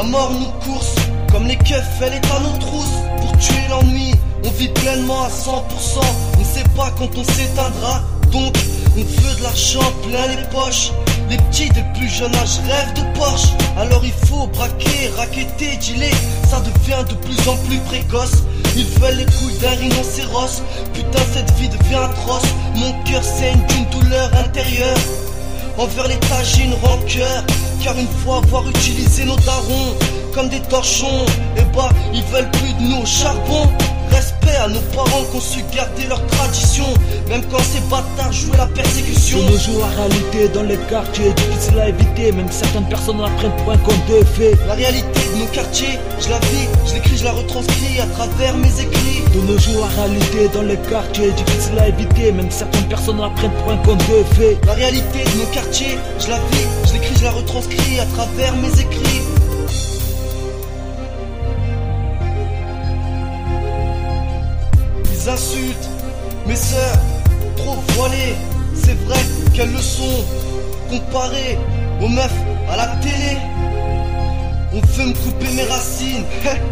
La mort nous course, comme les keufs, elle est à nos trousses. Pour tuer l'ennui, on vit pleinement à 100%. On ne sait pas quand on s'éteindra, donc on veut de l'argent plein les poches. Les petits dès le plus jeune âge rêvent de Porsche. Alors il faut braquer, racketter, dealer. Ça devient de plus en plus précoce. Ils veulent les couilles d'un rhinocéros. Putain, cette vie devient atroce. Mon cœur saigne d'une douleur intérieure. Envers les tagines rancœur. Car une fois avoir utilisé nos darons comme des torchons, et bah ils veulent plus de nous au charbon. Respect à nos parents qui ont su garder leur tradition, même quand ces bâtards jouaient la persécution. De nos jours la réalité dans les quartiers, difficile à éviter, même certaines personnes la prennent pour un conte de fées. La réalité de nos quartiers, je la vis, je l'écris, je la retranscris à travers mes écrits. De nos jours la réalité dans les quartiers, difficile à éviter, même certaines personnes la prennent pour un conte de fées. La réalité de nos quartiers, je la vis, je l'écris, je la retranscris à travers mes écrits. Ils insultent mes sœurs, trop voilées. C'est vrai qu'elles le sont, comparées aux meufs à la télé. On veut me couper mes racines.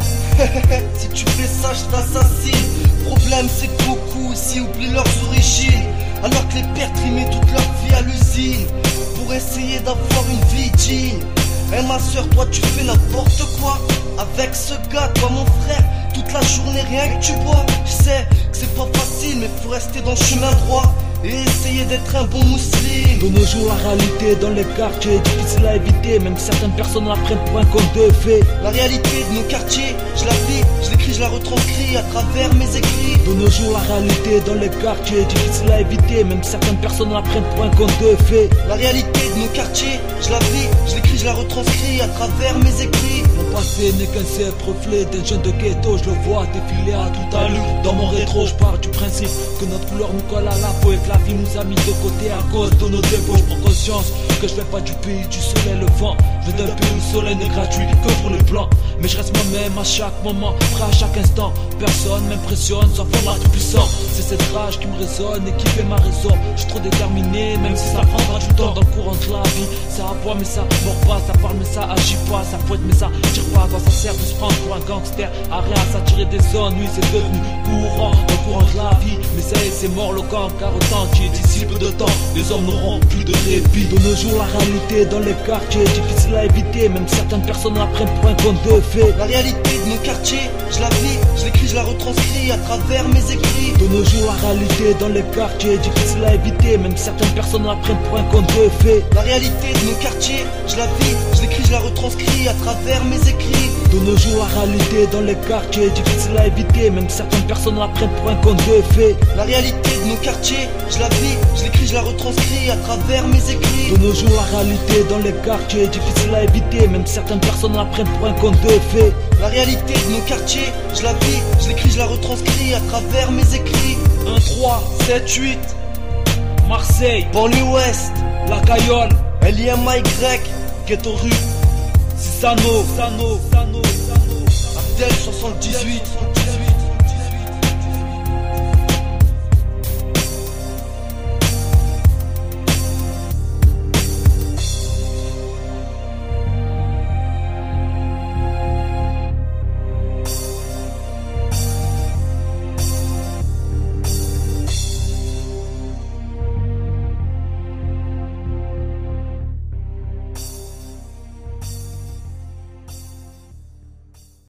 Si tu fais ça, je t'assassine. Problème, c'est que beaucoup ici oublient leurs origines, alors que les pères trimaient toute leur vie à l'usine pour essayer d'avoir une vie digne. Eh ma soeur, toi tu fais n'importe quoi avec ce gars, toi mon frère. Toute la journée rien que tu bois. Je sais que c'est pas facile, mais faut rester dans le chemin droit et essayer d'être un bon musulman. De nos jours la réalité dans les quartiers, difficile à éviter, même certaines personnes la prennent pour un conte de fées. La réalité de nos quartiers, je la vis, je l'écris, je la retranscris à travers mes écrits. De nos jours la réalité dans les quartiers, difficile à éviter, même certaines personnes la prennent pour un conte de fées. La réalité de nos quartiers, je la vis, je l'écris, je la retranscris à travers mes écrits. Mon passé n'est qu'un simple reflet d'un jeune de ghetto, je le vois défiler à toute allure. Dans mon rétro, je pars du principe que notre couleur nous colle à la peau et que la vie nous a mis de côté à cause de nos défauts. Je prends conscience que je fais pas du pays du soleil levant. Je viens d'un pays où le soleil n'est gratuit que pour les blancs. Mais je reste moi-même à chaque moment, prêt à chaque instant. Personne m'impressionne, sauf un tout puissant. C'est cette rage qui me résonne et qui fait ma raison. Je suis trop déterminé, même si ça prendra du temps. Dans le courant de la vie, ça aboie mais ça mord pas. Ça parle mais ça agit pas, ça fouette mais ça tire pas. À quoi ça sert de se prendre pour un gangster? À rien, ça tirer des ennuis, c'est devenu courant. Dans le courant de la vie, mais ça y est, c'est mort le gang. Car autant qui est d'ici peu de temps, les hommes n'auront plus de répit. De nos jours la réalité dans les quartiers, difficile à éviter, même certaines personnes la prennent pour un conte de fées. La réalité de nos quartiers, je la vis, je l'écris, je la retranscris à travers mes écrits. De nos jours la réalité dans les quartiers, difficile à éviter, même certaines personnes la prennent pour un conte de fées. La réalité de nos quartiers, je la vis, je l'écris, je la retranscris à travers mes écrits. De nos jours la réalité dans les quartiers, difficile à éviter, même certaines personnes la prennent pour un conte de fées. La réalité de nos quartiers, je la vis, je l'écris, je la retranscris à travers mes écrits. De nos jours la réalité dans les quartiers, difficile à éviter, même certaines personnes la prennent pour un conte de fées. La réalité de nos quartiers, je la vis, je l'écris, je la retranscris à travers mes écrits. 1, 3, 7, 8, Marseille, banlieue ouest, La Cayolle, LIMY, ghetto rue, Sano, Abdel 78.